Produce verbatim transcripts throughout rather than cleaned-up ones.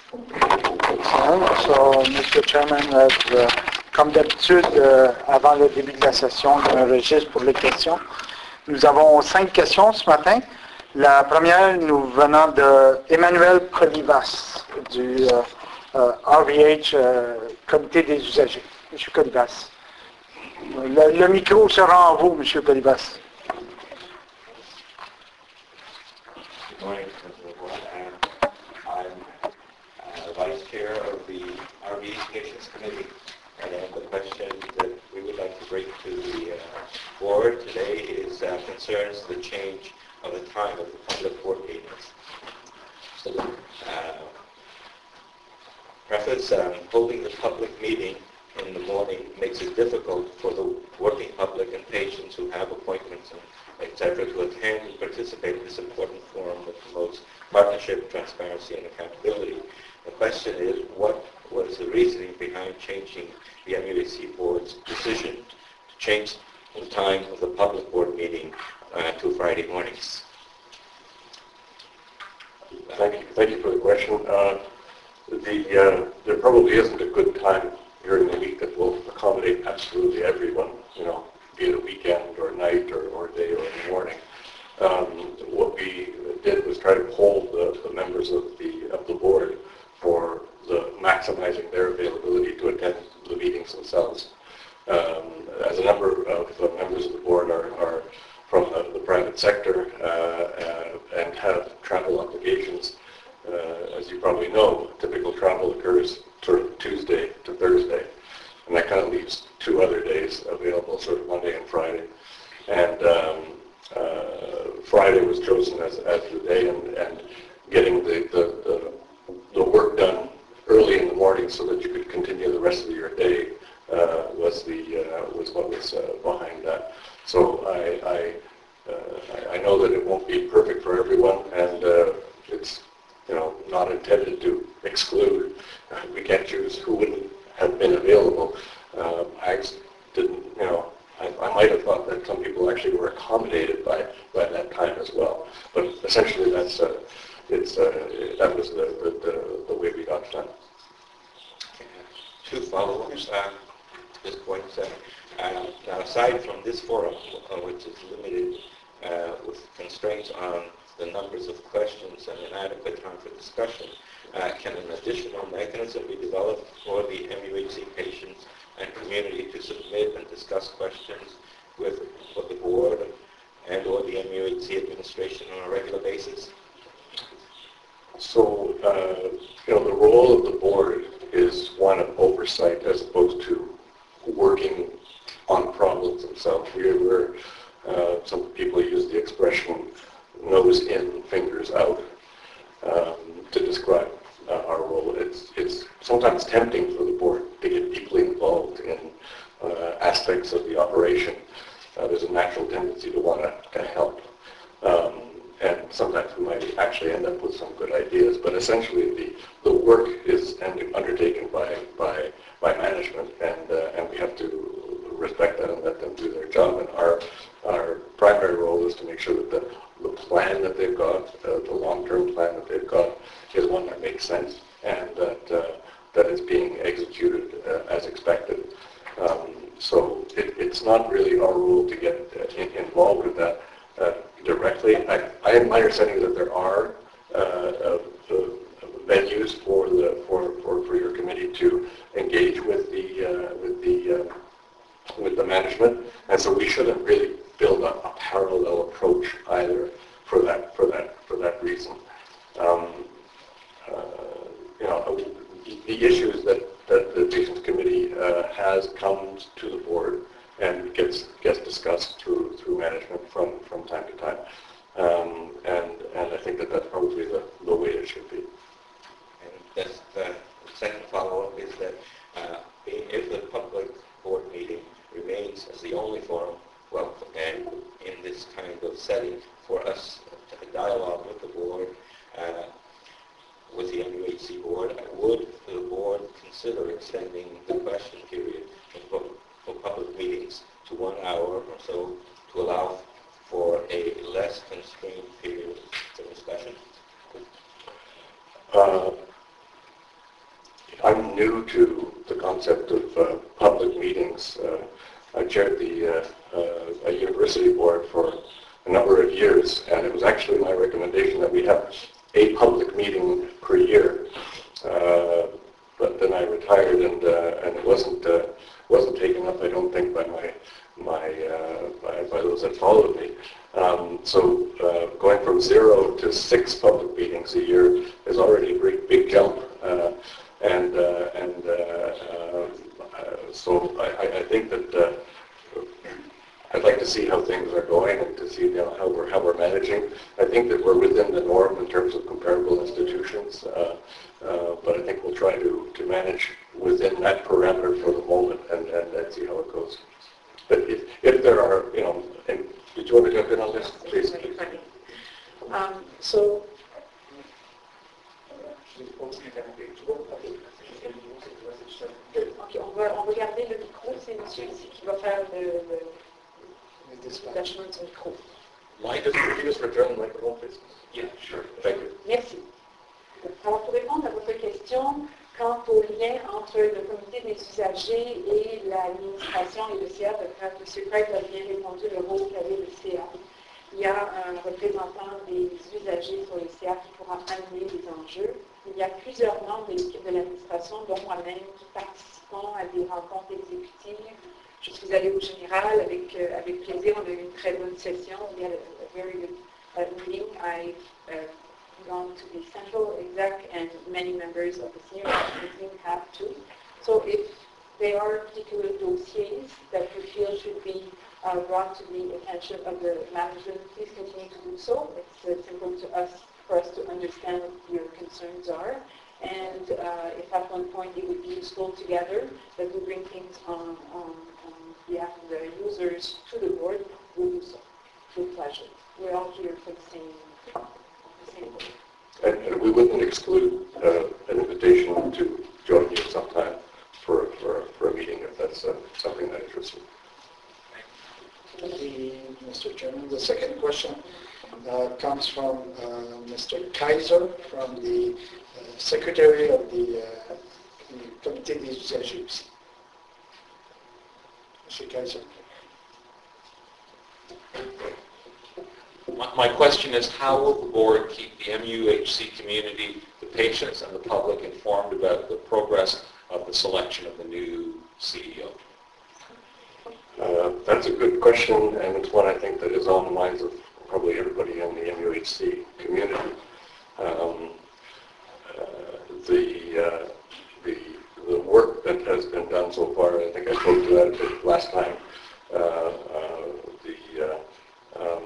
Excellent. So, Monsieur Chairman, euh, comme d'habitude, euh, avant le début de la session, il y a un registre pour les questions. Nous avons cinq questions ce matin. La première, nous venant de Emmanuel Colivas du euh, euh, R V H, euh, Comité des usagers. Monsieur Colivas. Le, le micro sera en vous, Monsieur Colivas. Good morning, everyone. I'm uh, Vice Chair of the R V Patients Committee, and the question that we would like to bring to the uh, board today is uh, concerns the change of the time of the public board meetings. So, uh, preface, um, holding the public meeting in the morning makes it difficult for the working public and patients who have appointments and et cetera to attend and participate in this important forum that promotes partnership, transparency, and accountability. The question is, what was the reasoning behind changing the M U A C board's decision to change the time of the public board meeting uh, to Friday mornings? Thank you. Thank you for the question. Uh, the, uh, there probably isn't a good time during the week that will accommodate absolutely everyone, you know, be it a weekend or night or, or day or in the morning. Um, what we did was try to hold the, the members of the of the board for the maximizing their availability to attend the meetings themselves. Um, as a number of the members of the board are, are from the, the private sector uh, uh, and have travel obligations, uh, as you probably know, typical travel occurs sort of Tuesday to Thursday, and that kind of leaves two other days available, sort of Monday and Friday. And um, uh, Friday was chosen as, as the day, and, and getting the, the, the, the work done early in the morning so that you could continue the rest of your day uh, was the uh, was what was uh, behind that. So I I, uh, I know that it won't be perfect for everyone, and uh, it's you know not intended to exclude. Uh, we can't choose who wouldn't have been available. Uh, I just didn't, you know, I, I might have thought that some people actually were accommodated by, by that time as well. But essentially, that's uh, it's uh, that was the, the, the, the way we got it done. Two follow-ups uh, at this point. Uh, uh, now, aside from this forum, uh, which is limited uh, with constraints on the numbers of questions and inadequate time for discussion, uh, can an additional mechanism be developed for the M U H C patients and community to submit and discuss questions with, with the board and or the M U H C administration on a regular basis? So, uh, you know, the role of the board is one of oversight as opposed to working on problems themselves. We were, uh, some people use the expression nose in, fingers out um, to describe uh, our role. It's, it's sometimes tempting for the board to get deeply involved in uh, aspects of the operation. Uh, there's a natural tendency to want to help. Um, and sometimes we might actually end up with some good ideas, but essentially the, the work is undertaken by, by, by management, and, uh, and we have to respect that and let them do their job. And our, our primary role is to make sure that the, the plan that they've got, uh, the long-term plan that they've got, is one that makes sense and that, uh, that is being executed uh, as expected. Um, so it, it's not really our role to get uh, in, involved with that uh, directly. I, I have my understanding that there are uh, uh, venues for the for, for, for your committee to engage with the uh, with the uh, with the management, and so we shouldn't really build up a parallel approach either for that for that for that reason. Um, uh, you know, the issues that, that the Patients Committee uh, has come to the board and gets gets discussed through through management from, from time to time, um, and and I think that that's probably the, the way it should be. And that's the second follow-up is that uh, if the public board meeting remains as the only forum, well, and in this kind of setting for us to dialogue with the board, uh, with the M U H C board, would the board consider extending the question period for, for public meetings to one hour or so to allow for a less constrained period for discussion? Uh, new to the concept of uh, public meetings. Uh, I chaired the uh, uh, a university board for a number of years, and it was actually my recommendation that we have a public meeting per year. Uh, but then I retired, and uh, and it wasn't uh, wasn't taken up, I don't think, by my my uh, by, by those that followed me. Um, so uh, going from zero to six public meetings a year is already a great big jump, uh, and uh, and uh, uh, so I, I think that uh, I'd like to see how things are going and to see you know, how we're how we're managing. I think that we're within the norm in terms of comparable institutions, uh, uh, but I think we'll try to, to manage within that parameter for the moment and, and, and see how it goes. But if, if there are, you know, and did you want to jump in on this, please? Um, so, okay, on va, on va garder le micro, c'est monsieur ici qui va faire le, le détachement du micro. Might just use for German microphone, please? Yeah, sure. Thank you. Merci. Alors, pour répondre à votre question, quant au lien entre le comité des usagers et l'administration et le C A, M. Craig a bien répondu le rôle qu'avait le C A. Il y a un représentant des usagers sur le C A qui pourra amener les enjeux. Il y a plusieurs membres de l'équipe de l'administration, dont moi-même, qui participons à des rencontres exécutives. Je suis allée au général avec, euh, avec plaisir. On a eu une très bonne session. We had a, a very good uh, meeting. I uh, gone to the central exec, and many members of the senior team have too. So if there are particular dossiers that you feel should be uh, brought to the attention of the management, please continue to do so. It's uh, simple to us for us to understand what your concerns are. And uh, if at one point it would be useful together that we bring things on, on, on behalf of the users to the board, we'll do so with pleasure. We're all here for the same, the same goal. And, and we wouldn't exclude uh, an invitation to join you sometime for, for, for a meeting if that's uh, something that interests you. The, Mister Chairman, the second question uh, comes from uh, Mister Kaiser from the uh, Secretary of the, uh, the Comité des Usagers. Mister Kaiser. My, my question is, how will the board keep the M U H C community, the patients, and the public informed about the progress of the selection of the new C E O? Uh, that's a good question, and it's one I think that is on the minds of probably everybody in the M U H C community. Um, uh, the, uh, the the work that has been done so far, I think I spoke to that a bit last time. Uh, uh, the uh, um,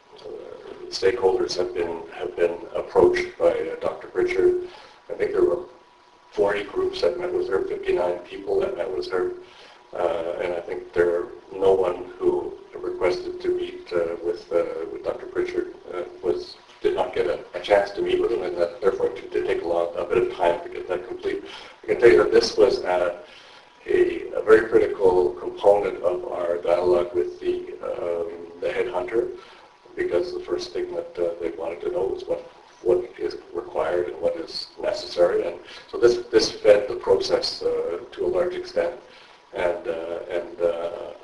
uh, stakeholders have been have been approached by uh, Doctor Pritchard. I think there were forty groups that met with her, fifty-nine people that met with her. Uh, and I think there no one who requested to meet uh, with uh, with Doctor Pritchard uh, was did not get a, a chance to meet with him, and that therefore it did take a, lot, a bit of time to get that complete. I can tell you that this was a, a, a very critical component of our dialogue with the um, the headhunter, because the first thing that uh, they wanted to know was what what is required and what is necessary, and so this this fed the process uh, to a large extent. And, uh, and uh,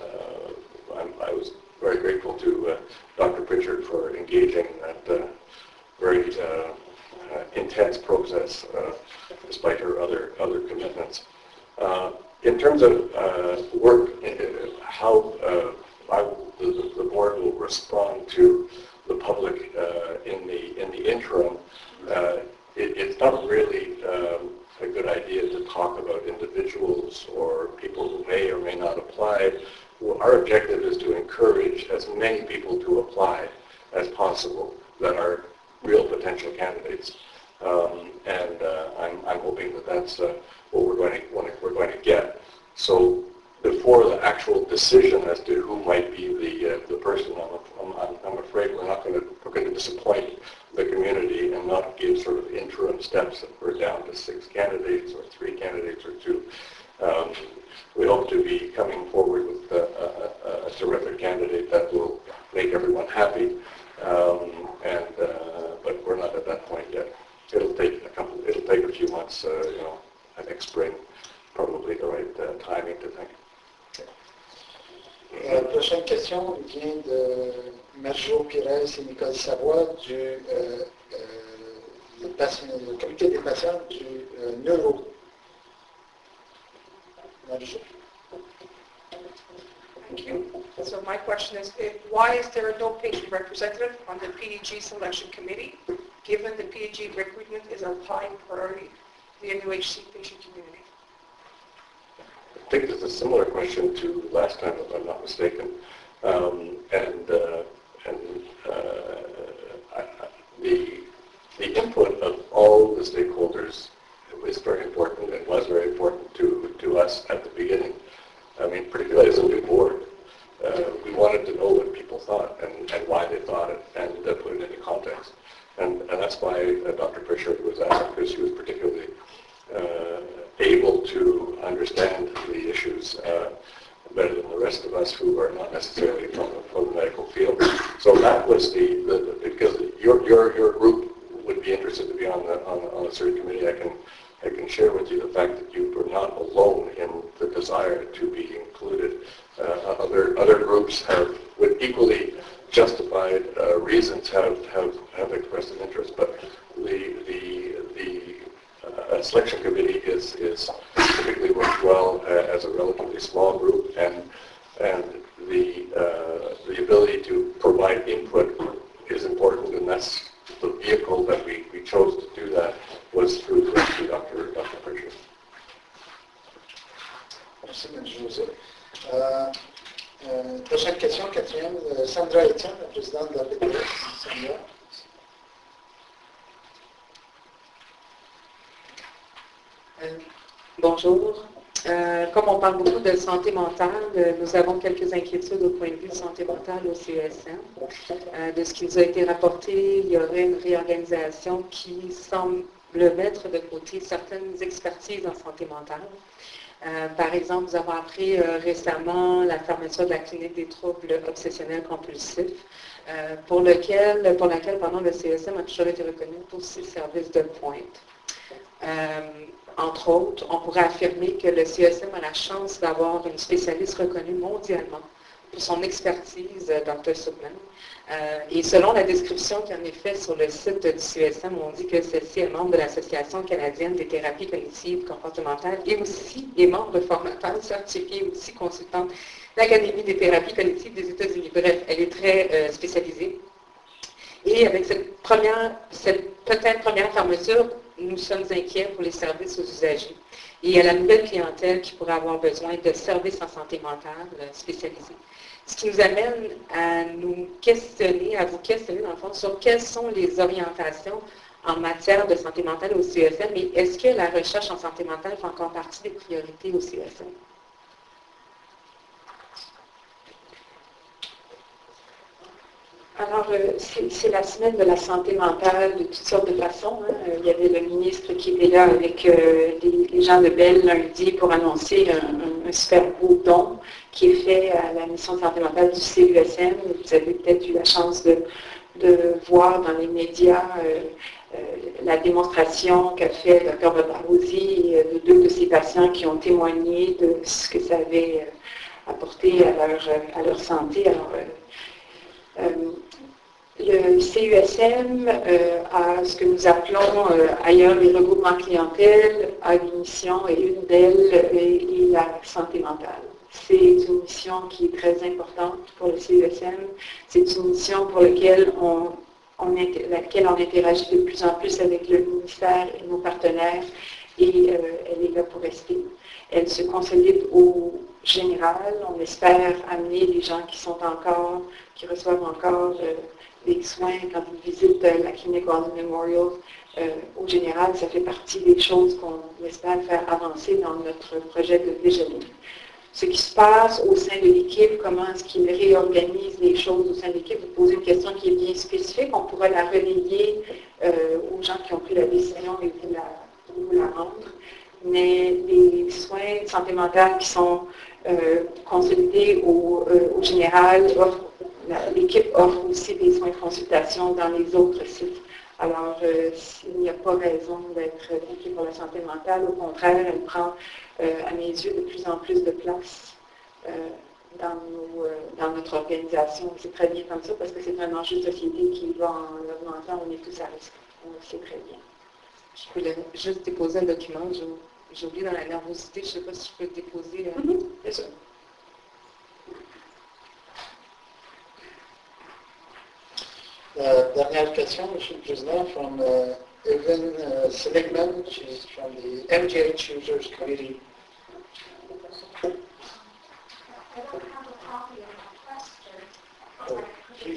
uh, I'm, I was very grateful to uh, Doctor Pritchard for engaging in that uh, very uh, uh, intense process, uh, despite her other other commitments. Uh, in terms of uh, work, uh, how uh, I, the, the board will respond to the public uh, in the in the interim, uh, it, it's not really Um, a good idea to talk about individuals or people who may or may not apply. Well, our objective is to encourage as many people to apply as possible that are real potential candidates. Um, and uh, I'm, I'm hoping that that's uh, what we're going, to, what we're going to get. So before the actual decision as to who might be the, uh, the person, I'm, I'm, I'm afraid we're not going to, we're going to disappoint the community and not give sort of interim steps that we're down to six candidates or three candidates or two. Um, we hope to be coming forward with a, a, a terrific candidate that will make everyone happy, um, and uh, but we're not at that point yet. It'll take a couple. It'll take a few months, uh, you know, uh, next spring, probably the right uh, timing to think. La prochaine question vient de Marjo Pires et Nicole Savoie du euh, euh, le, patient, le comité des patients du euh, neuro. Marjo. Thank you. So my question is, if, why is there no patient representative on the P D G selection committee, given the P D G recruitment is a high priority to the M U H C patient community? I think it's a similar question to last time, if I'm not mistaken. Um, and uh, and uh, I, I, the, the input of all the stakeholders is very important and was very important to, to us at the beginning. I mean, particularly as a new board, uh, we wanted to know what people thought and, and why they thought it and uh, put it into context. And, and that's why uh, Doctor Pritchard was asked, because she was particularly uh, able to understand the issues uh, better than the rest of us who are not necessarily from, from the medical field. So that was the, the, the because your, your, your group would be interested to be on the, on, on the search committee. I can, I can share with you the fact that you were not alone in the desire to be included. Uh, other, other groups have, with equally justified uh, reasons, have, have, have expressed an interest, but the, the, the uh, selection committee is, is typically works well uh, as a relatively small group, and, and the, uh, the ability to provide input is important, and that's the vehicle that we, we chose to do that was through, through Doctor Doctor Pritchard. Merci, M. José. Euh, euh, prochaine question, quatrième, euh, Sandra Etienne, la présidente de la P D S. Sandra. Euh, bonjour. Euh, comme on parle beaucoup de santé mentale, euh, nous avons quelques inquiétudes au point de vue de santé mentale au C E S M. Euh, de ce qui nous a été rapporté, il y aurait une réorganisation qui semble mettre de côté certaines expertises en santé mentale. Euh, par exemple, nous avons appris euh, récemment la fermeture de la clinique des troubles obsessionnels compulsifs, euh, pour, lequel, pour laquelle pardon, le C E S M a toujours été reconnu pour ses services de pointe. Euh, entre autres, on pourrait affirmer que le C E S M a la chance d'avoir une spécialiste reconnue mondialement pour son expertise, Docteur Subman. Euh, et selon la description qui en est faite sur le site du C E S M, on dit que celle-ci est membre de l'Association canadienne des thérapies cognitives comportementales et aussi est membre formateur certifié, aussi consultante de l'Académie des thérapies cognitives des États-Unis. Bref, elle est très euh, spécialisée. Et avec cette première, cette peut-être première fermeture, nous sommes inquiets pour les services aux usagers et à la nouvelle clientèle qui pourrait avoir besoin de services en santé mentale spécialisés. Ce qui nous amène à nous questionner, à vous questionner dans le fond, sur quelles sont les orientations en matière de santé mentale au C E S M et est-ce que la recherche en santé mentale fait encore partie des priorités au C E S M? Alors, euh, c'est la semaine de la santé mentale de toutes sortes de façons. Hein. Il y avait le ministre qui était là avec euh, les, les gens de Bell lundi pour annoncer un, un, un super beau don qui est fait à la mission de santé mentale du C E S M. Vous avez peut-être eu la chance de, de voir dans les médias euh, euh, la démonstration qu'a fait Docteur Barbarosi de deux de ses patients qui ont témoigné de ce que ça avait apporté à leur, à leur santé. Alors, euh, Euh, le C U S M euh, a ce que nous appelons euh, ailleurs les regroupements clientèle, a une mission et une d'elles est, est la santé mentale. C'est une mission qui est très importante pour le C U S M. C'est une mission pour laquelle on, on, laquelle on interagit de plus en plus avec le ministère et nos partenaires et euh, elle est là pour rester. Elle se consolide au général. On espère amener les gens qui sont encore, qui reçoivent encore euh, des soins quand ils visitent euh, la clinique Walden Memorial. Euh, au général, ça fait partie des choses qu'on espère faire avancer dans notre projet de déjeuner. Ce qui se passe au sein de l'équipe, comment est-ce qu'il réorganise les choses au sein de l'équipe, vous posez une question qui est bien spécifique, on pourra la relayer euh, aux gens qui ont pris la décision et vous la, vous la rendre. Mais les soins de santé mentale qui sont euh, consolidés au, euh, au général, l'équipe offre aussi des soins de consultation dans les autres sites. Alors, euh, il n'y a pas raison d'être inquiet pour la santé mentale. Au contraire, elle prend, euh, à mes yeux, de plus en plus de place euh, dans, nos, euh, dans notre organisation. C'est très bien comme ça parce que c'est un enjeu de société qui va en augmentant. On est tous à risque. On le sait très bien. Je peux le- juste déposer un document. Je- J'ai oublié dans la nervosité. Je ne sais pas si je peux le déposer. Euh, Mhm, bien sûr. Uh, dernière question, Monsieur le Président, from uh, Evan uh, Seligman. She's from the M G H Users Committee. I don't have a copy of my question. Oh, please.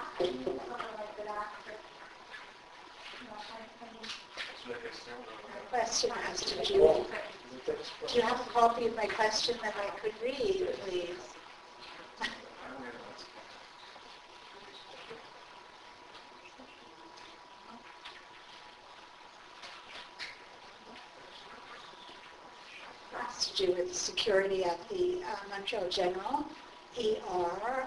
My question has to do, do you have a copy of my question that I could read, please? Has to do with security at the uh, Montreal General, E R.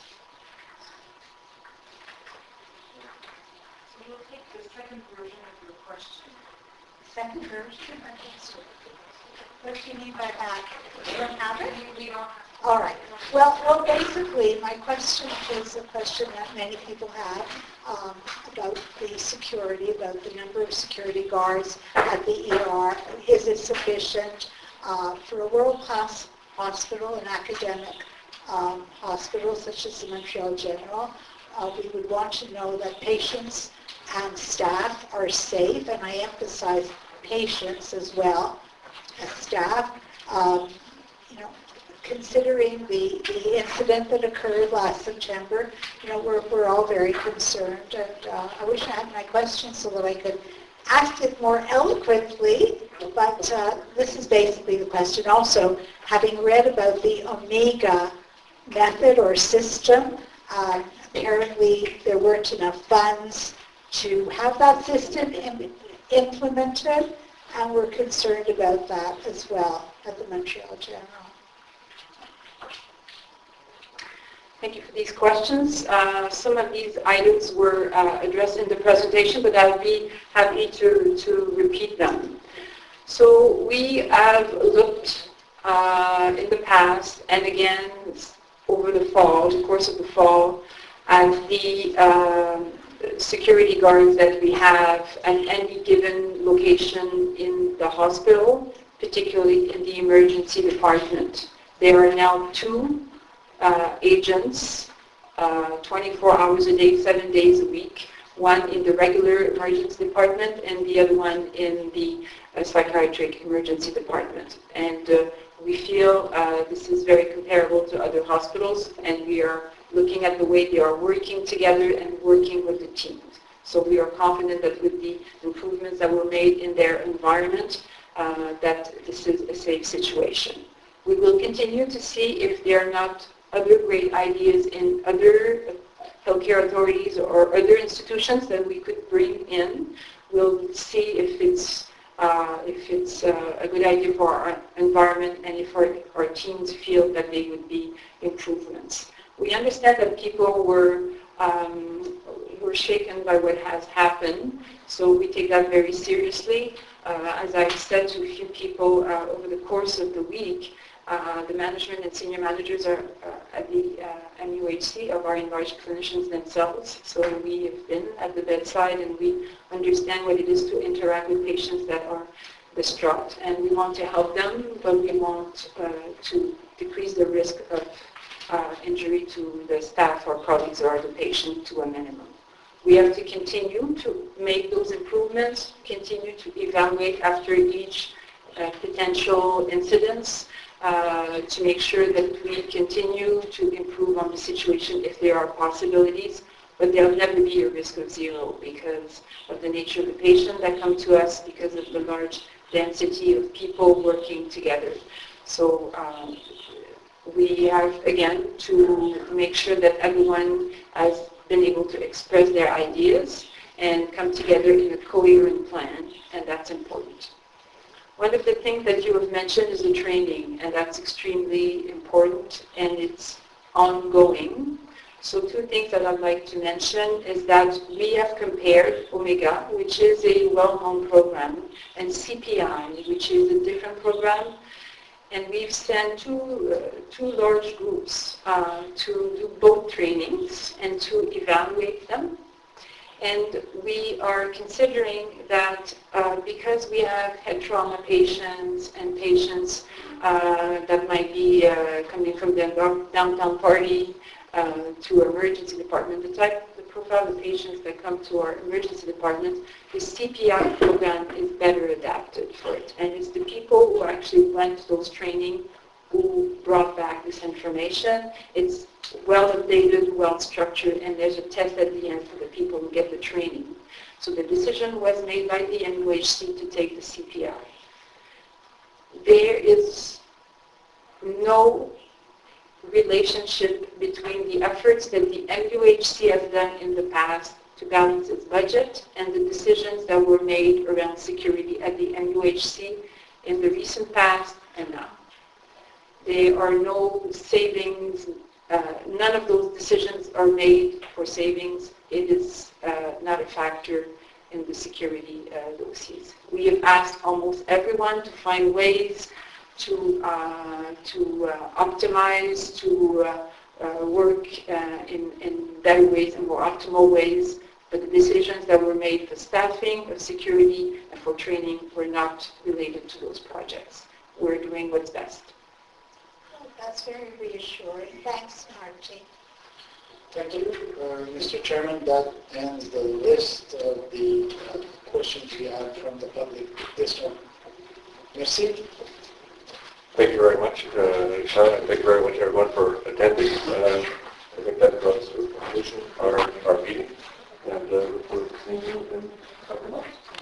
So we'll take the second version of your question. Second version, I guess. What do you mean by that? You don't have it? We don't All right. Well, well, basically, my question is a question that many people have um, about the security, about the number of security guards at the E R. Is it sufficient uh, for a world-class hospital, an academic um, hospital such as the Montreal General? Uh, we would want to know that patients and staff are safe, and I emphasize patients as well as staff. Um, you know, considering the, the incident that occurred last September, you know, we're, we're all very concerned, and uh, I wish I had my question so that I could ask it more eloquently, but uh, this is basically the question. Also, having read about the Omega method or system, uh, apparently there weren't enough funds to have that system im- implemented, and we're concerned about that as well at the Montreal General. Thank you for these questions. Uh, some of these items were uh, addressed in the presentation, but I'll be happy to, to repeat them. So we have looked uh, in the past and again over the fall, the course of the fall, at the um, security guards that we have at any given location in the hospital, particularly in the emergency department. There are now two Uh, agents, uh, twenty-four hours a day, seven days a week, one in the regular emergency department and the other one in the uh, psychiatric emergency department. And uh, we feel uh, this is very comparable to other hospitals, and we are looking at the way they are working together and working with the teams. So we are confident that with the improvements that were made in their environment, uh, that this is a safe situation. We will continue to see if they are not other great ideas in other healthcare authorities or other institutions that we could bring in. We'll see if it's uh, if it's uh, a good idea for our environment and if our, our teams feel that they would be improvements. We understand that people were um, were shaken by what has happened, so we take that very seriously. Uh, as I've said to a few people uh, over the course of the week, Uh, the management and senior managers are uh, at the uh, M U H C of our enlarged clinicians themselves. So we have been at the bedside and we understand what it is to interact with patients that are distraught. And we want to help them, but we want uh, to decrease the risk of uh, injury to the staff or colleagues or the patient to a minimum. We have to continue to make those improvements, continue to evaluate after each uh, potential incidents, Uh, to make sure that we continue to improve on the situation if there are possibilities, but there will never be a risk of zero because of the nature of the patient that come to us, because of the large density of people working together. So um, we have, again, to make sure that everyone has been able to express their ideas and come together in a coherent plan, and that's important. One of the things that you have mentioned is the training, and that's extremely important, and it's ongoing. So two things that I'd like to mention is that we have compared Omega, which is a well-known program, and C P I, which is a different program. And we've sent two, uh, two large groups uh, to do both trainings and to evaluate them. And we are considering that uh, because we have head trauma patients and patients uh, that might be uh, coming from the downtown party uh, to our emergency department, the type, the profile of patients that come to our emergency department, the C P I program is better adapted for it. And it's the people who actually went to those training who brought back this information. It's well updated, well structured, and there's a test at the end for the people who get the training. So the decision was made by the N U H C to take the C P I. There is no relationship between the efforts that the N U H C has done in the past to balance its budget and the decisions that were made around security at the N U H C in the recent past and now. There are no savings, uh, none of those decisions are made for savings. It is uh, not a factor in the security uh, dossiers. We have asked almost everyone to find ways to, uh, to uh, optimize, to uh, uh, work uh, in, in better ways and more optimal ways, but the decisions that were made for staffing, of security, and for training were not related to those projects. We're doing what's best. That's very reassuring. Thanks, Margie. Thank you, uh, Mister Chairman. That ends the list of the uh, questions we have from the public this morning. Merci. Thank you very much, uh, Sean, and thank you very much, everyone, for attending. Uh, I think that draws to a conclusion our, our meeting, and uh, look forward to seeing you in a couple months.